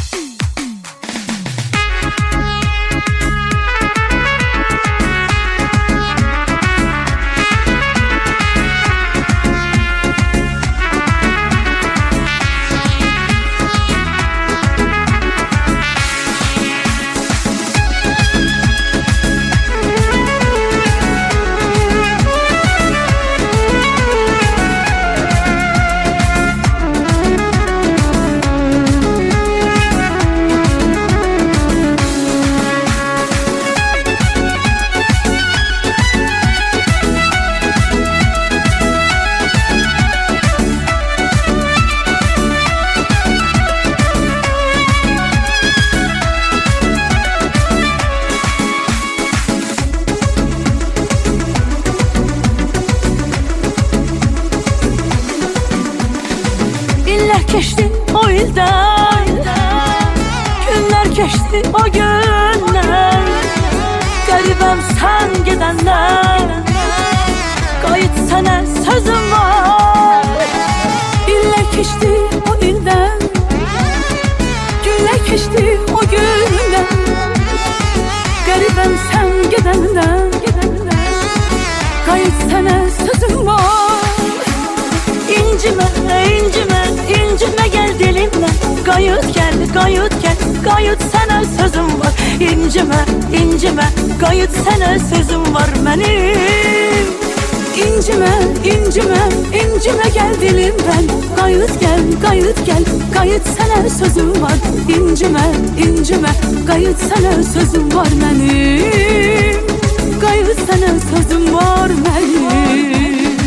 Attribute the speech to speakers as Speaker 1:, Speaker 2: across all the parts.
Speaker 1: Geçti o ilden, günler geçti o günler. Garibem sen gidenden, kayıt sana sözüm var. İller geçti o ilden, günler geçti o günler. Garibem sen gidenden, kayıt sana sözüm var. İncime, incime, incime gel dilimden. Kayıt gel, kayıt gel, kayıt sana sözüm var. İncime, incime, kayıt sana sözüm var benim. İncime, incime, incime gel dilimden. Kayıt gel, kayıt gel, kayıt sana sözüm var. İncime, incime, kayıt sana sözüm var benim. Kayıt sana sözüm var benim.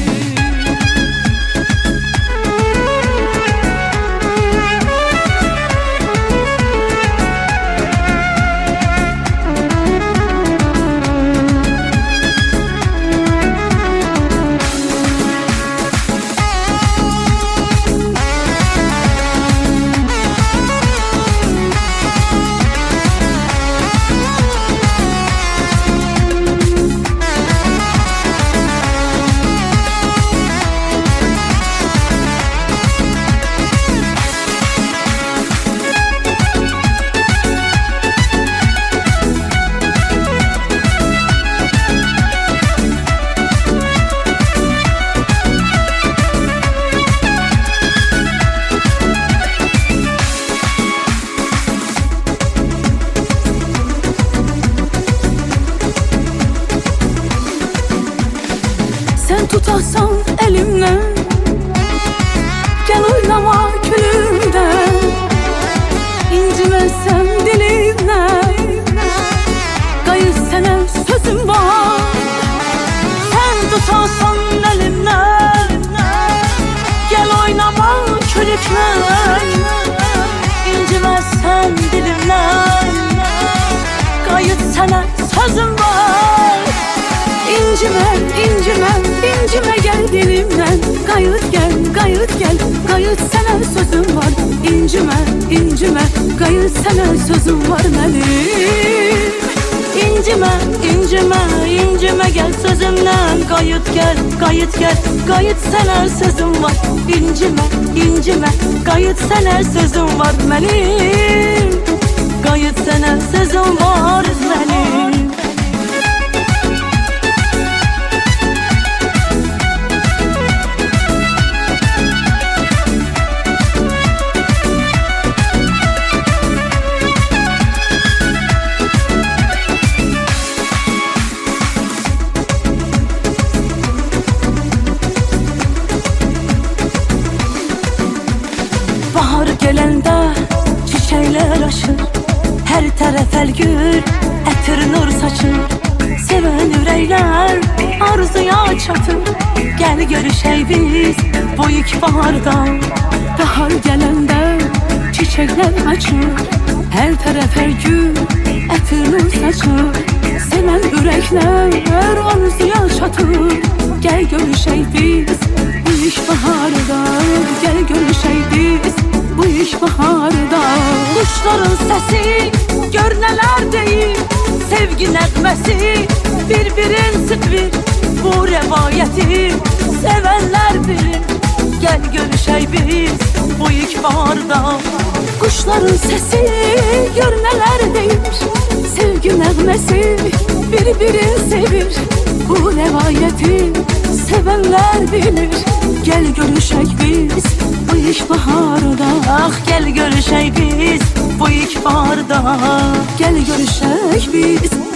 Speaker 1: Sen tutarsan elimden, gel oynama külümden. İncimezsen dilimden, kayıt sana sözüm var. Sen tutarsan elimden, gel oynama külümden. İncimezsen dilimden, kayıt sana sözüm var. İncime, incime, incime gel dilimden. Kayıt gel, kayıt gel, kayıt sana sözüm var. İncime, incime, kayıt sana sözüm var benim. İncime, incime, incime gel sözümden. Kayıt gel, kayıt gel, kayıt sana sözüm var. İncime, incime, kayıt sana sözüm var benim. Kayıt sana sözüm var benim. Bahar gelende çiçekler açır, her taraf el gül, etir nur saçır. Seven yürekler arzuya çatır, gel görüşey biz bu ilk baharda. Bahar gelende çiçekler açır, her taraf el gül, etir nur saçır. Seven yürekler arzuya çatır, gel görüşey biz bu ilk baharda. Gel görüşey biz bu iş baharda. Kuşların sesi gör neler değil, sevgi nəğməsi bir-birin sıkır. Bu revayeti sevenler bilir. Gel görüşey biz
Speaker 2: bu ilkbaharda.
Speaker 1: Kuşların sesi gör neler deyir, sevgi nəğməsi bir-birini sevir. Bu rəvayəti sevenler bilir. Gel görüşək biz bu ilkbaharda.
Speaker 2: Ah gel görüşək biz bu ilkbaharda.
Speaker 1: Gel görüşək biz